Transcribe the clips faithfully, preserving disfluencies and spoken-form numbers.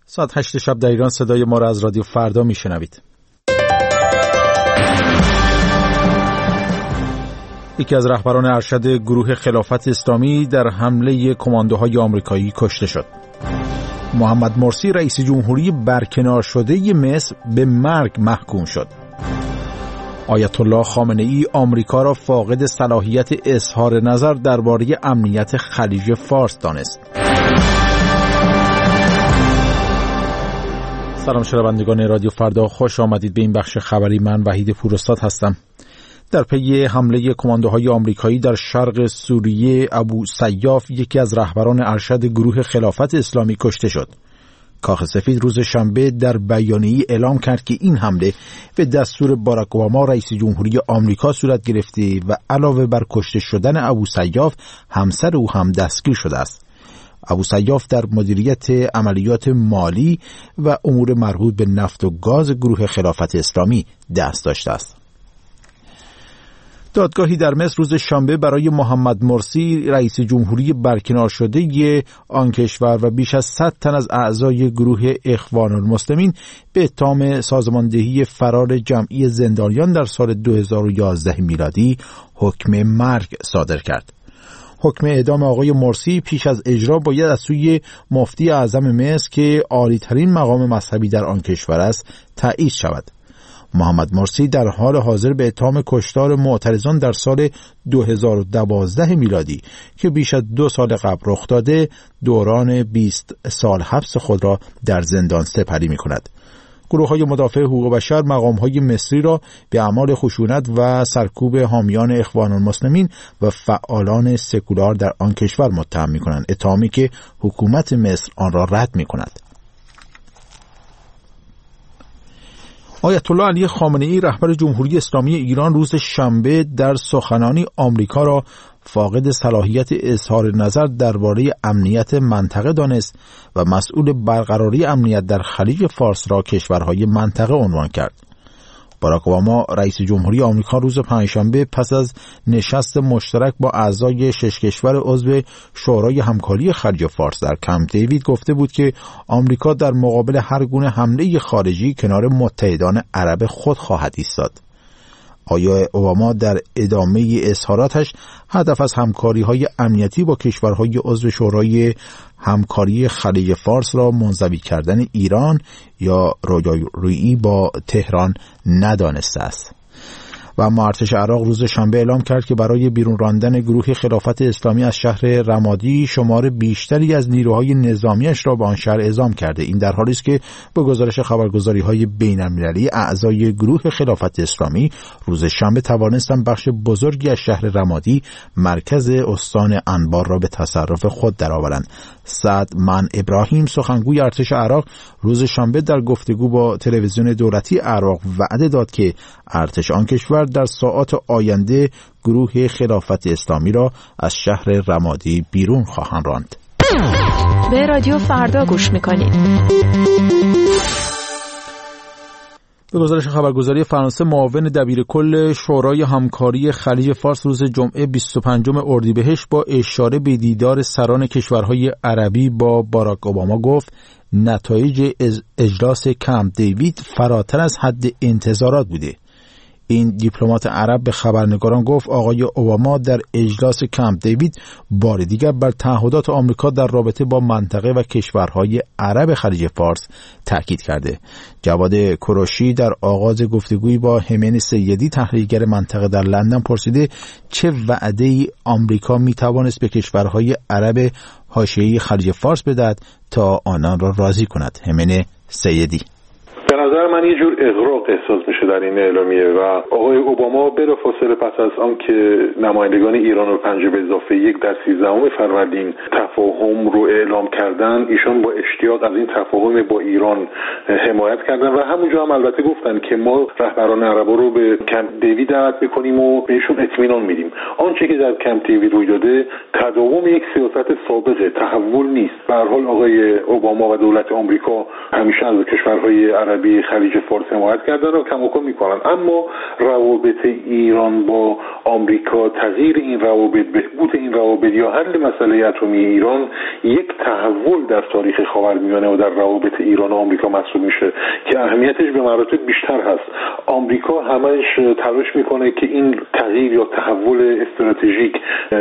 ساعت هشت شب در ایران صدای ما را از رادیو فردا میشنوید. یکی از رهبران ارشد گروه خلافت اسلامی در حمله کماندوهای آمریکایی کشته شد. محمد مرسی رئیس جمهوری برکنار شده مصر به مرگ محکوم شد. آیت الله خامنه ای آمریکا را فاقد صلاحیت اظهار نظر درباره امنیت خلیج فارس دانست. سلام شنوندگان رادیو فردا، خوش آمدید به این بخش خبری. من وحید پوراستاد هستم. در پی حمله کماندوهای آمریکایی در شرق سوریه، ابو سیاف یکی از رهبران ارشد گروه خلافت اسلامی کشته شد. کاخ سفید روز شنبه در بیانیه‌ای اعلام کرد که این حمله به دستور باراک اوباما رئیس جمهوری آمریکا صورت گرفته و علاوه بر کشته شدن ابو سیاف، همسر او هم دستگیر شده است. ابو سیاف در مدیریت عملیات مالی و امور مربوط به نفت و گاز گروه خلافت اسلامی دست داشته است. دادگاهی در مصر روز شنبه برای محمد مرسی رئیس جمهوری برکنار شده آن کشور و بیش از صد تن از اعضای گروه اخوان المسلمین به اتهام سازماندهی فرار جمعی زندانیان در سال دو هزار و یازده میلادی حکم مرگ صادر کرد. حکم اعدام آقای مرسی پیش از اجرا باید از سوی مفتی اعظم مصر که عالی‌ترین مقام مذهبی در آن کشور است تایید شود. محمد مرسی در حال حاضر به اتهام کشتار معترضان در سال دو هزار و دوازده میلادی که بیش از دو سال قبل رخ داده دوران بیست سال حبس خود را در زندان سپری می کند. گروه های مدافع حقوق بشر مقام های مصری را به اعمال خشونت و سرکوب حامیان اخوان المسلمین و فعالان سکولار در آن کشور متهم می کنند، اتهامی که حکومت مصر آن را رد می کند. آیت الله علی خامنه ای رهبر جمهوری اسلامی ایران روز شنبه در سخنانی آمریکا را فاقد صلاحیت اظهار نظر درباره امنیت منطقه دانست و مسئول برقراری امنیت در خلیج فارس را کشورهای منطقه عنوان کرد. باراک اوباما رئیس جمهوری آمریکا روز پنجشنبه پس از نشست مشترک با اعضای شش کشور عضو شورای همکاری خلیج فارس در کمپ دیوید گفته بود که آمریکا در مقابل هر گونه حمله خارجی کنار متحدان عرب خود خواهد ایستاد. آقای اوباما در ادامه اظهاراتش هدف از همکاری‌های امنیتی با کشورهای عضو شورای همکاری خلیج فارس را منزوی کردن ایران یا رویارویی با تهران ندانسته است. و اما ارتش عراق روز شنبه اعلام کرد که برای بیرون راندن گروه خلافت اسلامی از شهر رمادی شمار بیشتری از نیروهای نظامیش را به آن شهر اعزام کرده. این در حالی است که به گزارش خبرگزاری‌های بین‌المللی اعضای گروه خلافت اسلامی روز شنبه توانستند بخش بزرگی از شهر رمادی مرکز استان انبار را به تصرف خود درآورند. سعد من ابراهیم سخنگوی ارتش عراق روز شنبه در گفتگو با تلویزیون دولتی عراق وعده داد که ارتش آن کشور در ساعات آینده گروه خلافت اسلامی را از شهر رمادی بیرون خواهند راند. به رادیو فردا گوش میکنید. به گزارش خبرگزاری فرانسه، معاون دبیر کل شورای همکاری خلیج فارس روز جمعه بیست و پنجم اردیبهشت با اشاره به دیدار سران کشورهای عربی با باراک اوباما گفت نتایج اجلاس کمپ دیوید فراتر از حد انتظارات بوده. این دیپلمات عرب به خبرنگاران گفت آقای اوباما در اجلاس کمپ دیوید بار دیگر بر تعهدات آمریکا در رابطه با منطقه و کشورهای عرب خلیج فارس تاکید کرده. جواد کوروشی در آغاز گفتگویی با همین سیدی تحلیلگر منطقه در لندن پرسیده چه وعده‌ای آمریکا میتوانست به کشورهای عرب حاشیه‌ای خلیج فارس بدهد تا آنان را راضی کند. همین سیدی: به نظر من یه جور اغراق احساس میشه در این اعلامیه و آقای اوباما بلافاصله پس از آنکه نمایندگان ایران رو پنج به اضافه یک در سیزدهم فروردین تفاهم رو اعلام کردن، ایشان با اشتیاق از این تفاهم با ایران حمایت کردن و همونجا هم البته گفتن که ما رهبران عربا رو به کمپ دیوید دعوت میکنیم و بهشون اطمینان میدیم. آنچه که در کمپ دیوید روی داده تداوم یک سیاست سابقه، تحول نیست. به هر حال آقای اوباما و دولت آمریکا همیشه از کشورهای عربی خلیج خلیج فارس حمایت کردن و کماکان میکنن. اما روابط ایران با آمریکا، تغییر این روابط، بهبود این روابط یا حل مسئله اتمی ایران یک تحول در تاریخ خاورمیانه و در روابط ایران و آمریکا محسوب میشه که اهمیتش به مراتب بیشتر هست. آمریکا همش تلاش میکنه که این تغییر یا تحول استراتژیک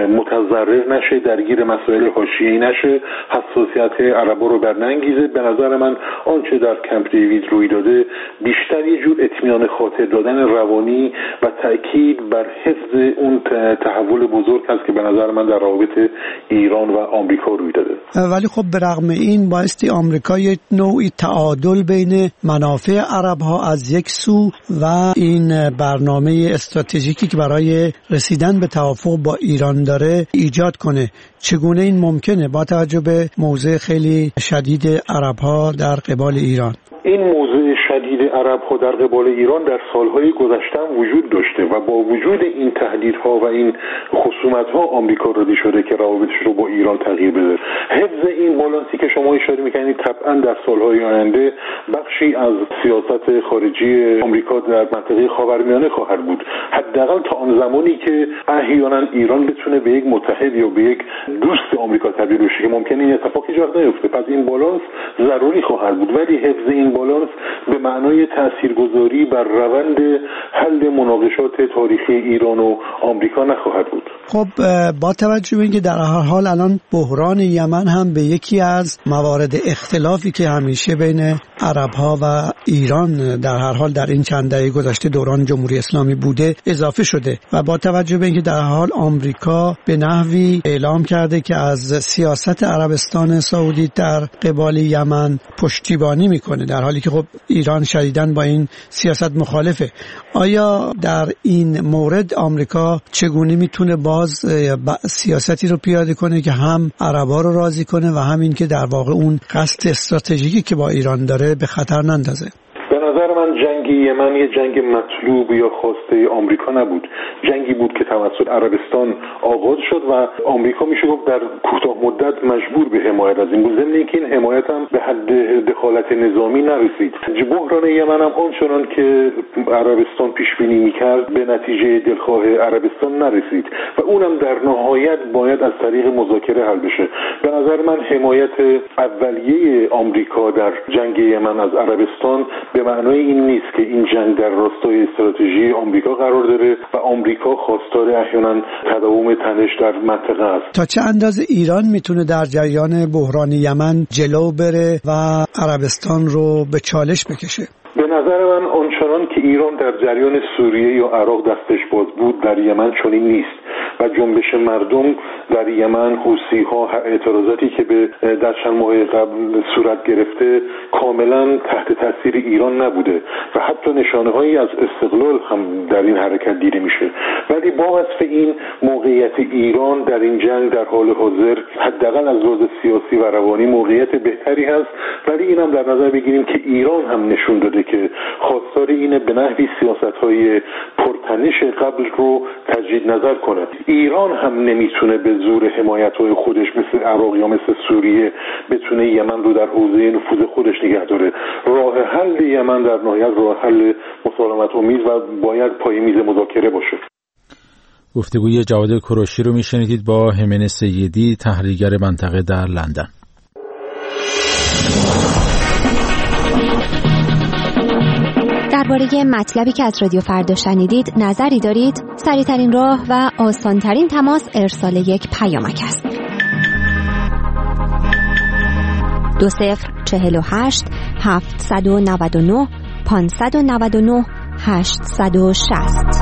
متضرر نشه، درگیر مسائل حاشیه‌ای نشه، حساسیت عربا رو برنگیزه. به نظر من آنچه در کمپ دیوید روی داده بیشتر یه جور اطمینان خاطر دادن روانی و تأکید بر حفظ اون تحول بزرگ هست که به نظر من در روابط ایران و آمریکا روی داده. ولی خب به رغم این بایستی آمریکا یک نوعی تعادل بین منافع عرب ها از یک سو و این برنامه استراتژیکی که برای رسیدن به توافق با ایران داره ایجاد کنه. چگونه این ممکنه با توجه به موضع خیلی شدید عرب ها در قبال ایران؟ این موضوع شدید عرب ها در قبال ایران در سالهای گذشته وجود داشته و با وجود این تهدیدها و این خصومت ها آمریکا راضی شده که روابطش رو با ایران تغییر بده. حفظ این بالانسی که شما اشاره میکنید طبعا در سالهای آینده بخشی از سیاست خارجی آمریکا در منطقه خاورمیانه خواهد بود، حداقل تا آن زمانی که احیانا ایران بتونه به یک متحد یا به یک دوست آمریکا تبدیل بشه که ممکنه این اتفاق ایجاد نیفته. پس این بالانس ضروری خواهد بود، ولی حفظ این بالانس به معنای تاثیرگذاری بر روند حل مناقشات تاریخی ایران و آمریکا نخواهد بود. خب با توجه به اینکه در هر حال الان بحران یمن هم به یکی از موارد اختلافی که همیشه بین عرب ها و ایران در هر حال در این چند دهه گذشته دوران جمهوری اسلامی بوده اضافه شده و با توجه به اینکه در هر حال آمریکا به نحوی اعلام کرده که از سیاست عربستان سعودی در قبال یمن پشتیبانی میکنه، در حالی که خب ایران شدیداً با این سیاست مخالفه، آیا در این مورد آمریکا چگونه میتونه باز سیاستی رو پیاده کنه که هم عربا رو راضی کنه و هم این که در واقع اون قصد استراتژیکی که با ایران داره به خطر نندازه؟ به نظر من جنگ یمن یه جنگ مطلوب یا خواسته آمریکا نبود، جنگی بود که توسط عربستان آغاز شد و آمریکا میشه گفت در کوتاه مدت مجبور به حمایت از این بود، ضمن اینکه این حمایت هم به حد دخالت نظامی نرسید. بحران یمن هم آنچنان که عربستان پیش بینی میکرد به نتیجه دلخواه عربستان نرسید و اونم در نهایت باید از طریق مذاکره حل بشه. به نظر من حمایت اولیه آمریکا در جنگ یمن از عربستان به معنای این نیست که این جنگ در راستای استراتژی آمریکا قرار داره و آمریکا خواستار احیانا تداوم تنش در منطقه است. تا چه اندازه ایران میتونه در جریان بحران یمن جلو بره و عربستان رو به چالش بکشه؟ به نظر من آنچنان که ایران در جریان سوریه یا عراق دستش باز بود در یمن چنین نیست و جنبش مردم در یمن، حوثی‌ها، اعتراضاتی که به در چند ماه قبل صورت گرفته کاملا تحت تاثیر ایران نبوده و حتی نشانه‌هایی از استقلال هم در این حرکت دیده میشه. ولی با وصف این موقعیت ایران در این جنگ در حال حاضر حداقل از لحاظ سیاسی و روانی موقعیت بهتری هست، ولی اینم در نظر بگیریم که ایران هم نشون داده که خواستار اینه به نحوی سیاست‌های پرتنش قبل رو تجدید نظر کنه. ایران هم نمیتونه به زور حمایت‌های خودش مثل عراق یا مثل سوریه بتونه یمن رو در حوزه نفوذ خودش نگه داره. راه حل یمن در نهایت راه حل مسالمت آمیز و باید پای میز مذاکره باشه. گفتگوی جواد کوروشی رو میشنیدید با همین سیدی، تحلیلگر منطقه در لندن. درباره مطلبی که از رادیو فردا شنیدید نظری دارید؟ سریع‌ترین راه و آسان‌ترین تماس ارسال یک پیامک است. دو صفر چهل و هشت هفتصد و نود و نه پانصد و نود و نه هشتصد و شصت.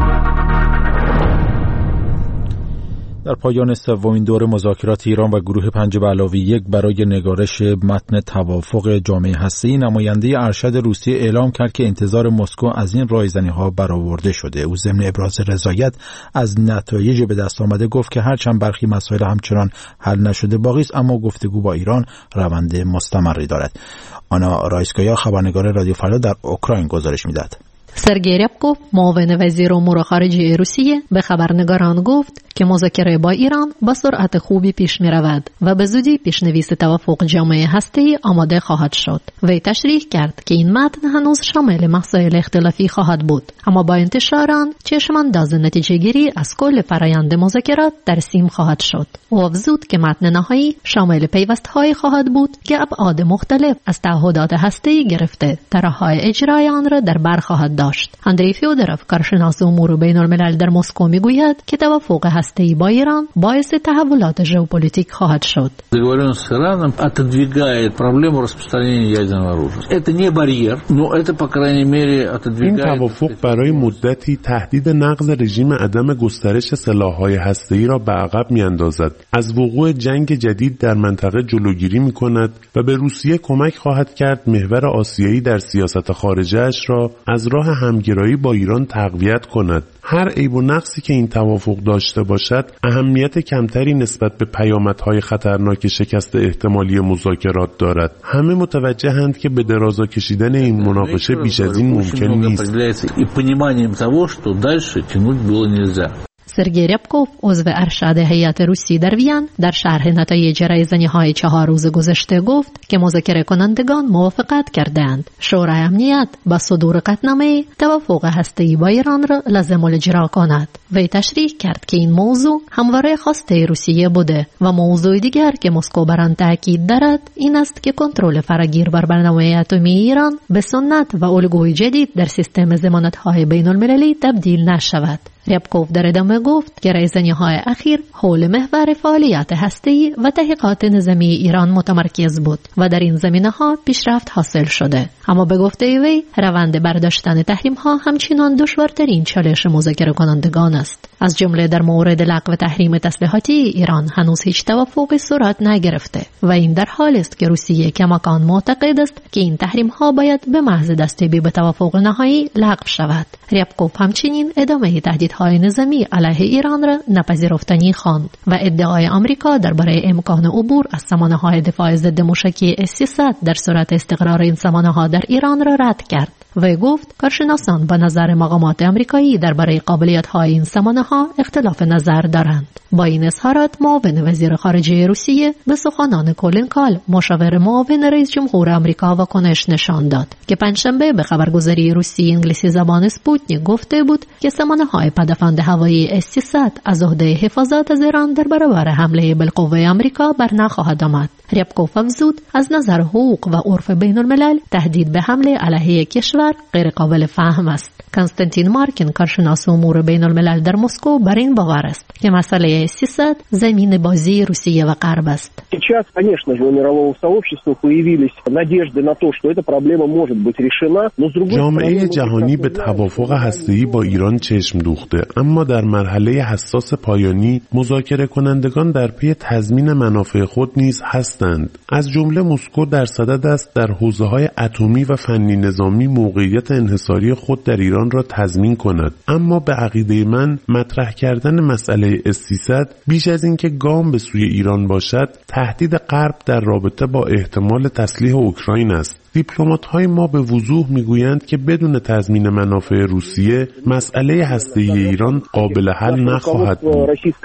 در پایان سومین دور مذاکرات ایران و گروه پنج به علاوه یک برای نگارش متن توافق جامعه هسته‌ای، نماینده ارشد روسیه اعلام کرد که انتظار مسکو از این رایزنی‌ها برآورده شده. او ضمن ابراز رضایت از نتایج به دست آمده گفت که هرچند برخی مسائل همچنان حل نشده باقی است، اما گفتگو با ایران روند مستمری دارد. آنا رایسکایا، خبرنگار رادیو فردا، در اوکراین گزارش می‌دهد. سرگئی ربکوف، معاون وزیر امور خارجه روسیه، به خبرنگاران گفت که مذاکره با ایران با سرعت خوبی پیش می رود و به زودی پیشنویس توافق جامعه هسته‌ای آماده خواهد شد. وی تشریح کرد که این متن هنوز شامل مسائل اختلافی خواهد بود، اما با انتشار آن چشمانداز نتیجه گیری از کل فرآیند مذاکرات ترسیم خواهد شد. و افزود که متن نهایی شامل پیوست‌هایی خواهد بود که ابعاد مختلف از تعهدات هسته‌ای گرفته تا راه‌های اجرای آن را در بر خواهد داشت. اندری فیودروف، کارشناس امور بین‌الملل در مسکو، میگوید که توافق هسته‌ای با ایران باعث تحولات ژئوپلیتیک خواهد شد. Договоренность с Ираном отодвигает проблему распространения ядерного оружия. Это не барьер, но это по крайней мере отодвигает. این توافق برای مدتی تهدید نقض رژیم عدم گسترش سلاح‌های هسته‌ای را به عقب می‌اندازد. از وقوع جنگ جدید در منطقه جلوگیری می‌کند و به روسیه کمک خواهد کرد محور آسیایی در سیاست خارجه‌اش را از راه همگرایی با ایران تقویت کند. هر عیب و نقصی که این توافق داشته باشد، اهمیت کمتری نسبت به پیامدهای خطرناک شکست احتمالی مذاکرات دارد. همه متوجهند که به درازا کشیدن این مناقشه بیش از این ممکن نیست. سرگئی ربکوف، عضو ارشد هیئت روسی در وین، در شرح نتایج رایزنی‌های چهار روز گذشته گفت که مذاکره کنندگان موافقت کردند شورای امنیت با صدور قطعنامه توافق هسته‌ای با ایران را لازم الاجرا کند. وی تشریح کرد که این موضوع همواره خواسته روسیه بوده و موضوع دیگر که مسکو بر آن تاکید دارد این است که کنترل فراگیر بر برنامه اتمی ایران به سنت و الگوی جدید در سیستم ضمانت‌های بین‌المللی تبدیل نشود. ریبکوف در ادامه گفت که رایزنی‌های اخیر حول محور فعالیت هسته‌ای و تحقیقات نظامی ایران متمرکز بود و در این زمینه‌ها پیشرفت حاصل شده، اما به گفته وی روند برداشتن تحریم‌ها همچنان دشوارترین چالش مذاکره کنندگان است. از جمله در مورد لغو تحریم تسلیحاتی ایران هنوز هیچ توافقی صورت نگرفته و این در حالی است که روسیه کماکان معتقد است که این تحریم‌ها باید به محض دستیابی به توافق نهایی لغو شود. ریبکوف همچنین ادامه تهدیدهای نظامی علیه ایران را نپذیرفتنی خواند و ادعای آمریکا درباره امکان عبور از سامانه‌های دفاع ضد موشکی اس سیصد در صورت استقرار این سامانه‌ها در ایران را رد کرد. و گفت کارشناسان با نظر مقامات آمریکایی درباره قابلیت‌های این سامانه‌ها اختلاف نظر دارند. با این اظهارات معاون وزیر خارجه روسیه به سخنان کولین کال، مشاور معاون رئیس جمهور آمریکا، واکنش نشان داد که پنجشنبه به خبرگزاری روسی انگلیسی زبان اسپوتنیک گفته بود که سامانه‌های پدافند هوایی اس سیصد از عهده حفاظت از ایران در برابر حمله بالقوه آمریکا بر نخواهد آمد. ریبکوف افزود از نظر حقوق و عرف بین‌الملل تهدید به حمله علیه کشور غیر قابل فهم است. کنستانتین مارکین، کارشناس امور بین‌الملل در مسکو، بر این باور است که مسئله اس سیصد زمین بازی روسیه و غرب است. Сейчас, конечно же, у мирового сообщества появились надежды на то, что эта проблема может быть решена, но с другой стороны جامعه جهانی به توافق هسته‌ای با ایران چشم دوخته، اما در مرحله حساس پایانی مذاکره کنندگان در پی تضمین منافع خود نیز هستند. از جمله مسکو در صدد است در حوزه‌های اتمی و فنی نظامی موقعیت انحصاری خود در ایران را تضمین کند. اما به عقیده من مطرح کردن مسئله اس سیصد بیش از اینکه گام به سوی ایران باشد، تهدید غرب در رابطه با احتمال تسلیح اوکراین است. دیپلمات‌های ما به وضوح میگویند که بدون تضمین منافع روسیه مسئله هسته‌ای ایران قابل حل نخواهد بود.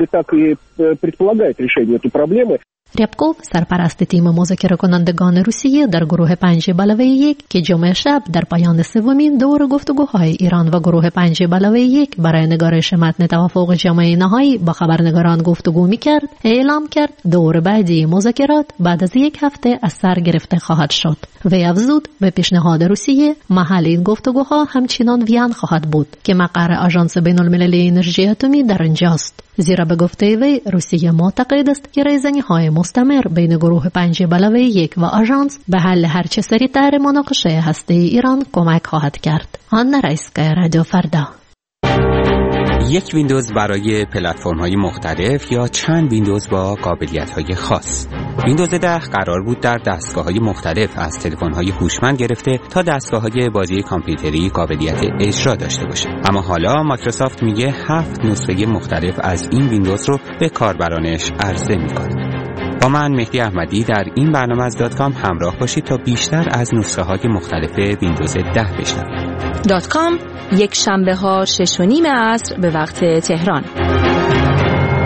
ریبکوف، سرپرست تیم مذاکره کنندگان روسیه در گروه پنج علاوه یک که جمعه شب در پایان سومین دور گفتگوهای ایران و گروه پنج علاوه یک برای نگارش متن توافق جامعه نهایی با خبرنگاران گفتگو می‌کرد، اعلام کرد دور بعدی مذاکرات بعد از یک هفته از سر گرفته خواهد شد. وی افزود به پیشنهاد روسیه محل این گفتگوها همچنان وین خواهد بود که مقر آژانس بین‌المللی انرژی اتمی در آنجاست. زیرا به گفته وی روسیه معتقد است که رایزنی‌های مستمر بین گروه پنج علاوه یک و آژانس به حل هرچه سریعتر مناقشه هسته‌ای ایران کمک خواهد کرد. آن رایسکا، رادیو فردا. یک ویندوز برای پلتفرم‌های مختلف یا چند ویندوز با قابلیت‌های خاص. ویندوز ده قرار بود در دستگاه‌های مختلف از تلفن‌های هوشمند گرفته تا دستگاه‌های بازی کامپیوتری قابلیت اجرا داشته باشه. اما حالا مایکروسافت میگه هفت نسخه مختلف از این ویندوز رو به کاربرانش عرضه می‌کنه. با من مهدی احمدی در این برنامه از دات کام همراه باشید تا بیشتر از نسخه‌های مختلف ویندوز ده بشنوید. دات کام یک شنبه ها شش و نیم عصر به وقت تهران.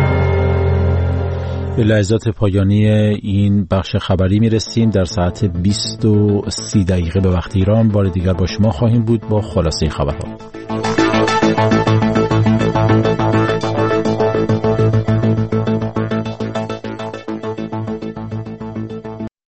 به لحظات پایانی این بخش خبری میرسیم. در ساعت بیست و سی دقیقه به وقت ایران بار دیگر با شما خواهیم بود با خلاصه خبرها.